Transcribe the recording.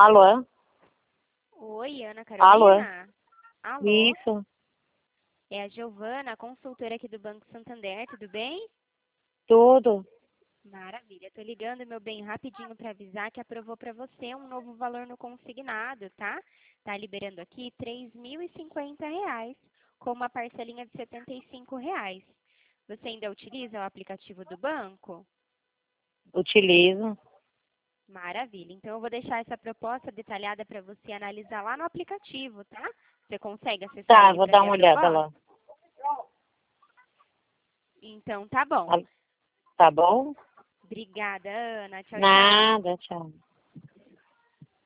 Alô? Oi, Ana Alô? Carolina? Alô? Isso, É a Giovana, consultora aqui do Banco Santander, tudo bem? tudo. Maravilha, tô ligando, meu bem, rapidinho para avisar que aprovou para você um novo valor no consignado, tá? Tá liberando aqui R$ 3.050, com uma parcelinha de R$ 75. Você ainda utiliza o aplicativo do banco? Utilizo. Maravilha, então eu vou deixar essa proposta detalhada para você analisar lá no aplicativo, tá? Você consegue acessar Tá, ele vou para dar ver a uma olhada proposta? lá. Então tá bom. Tá tá bom? Obrigada, Ana. Tchau, tchau. Nada, tchau.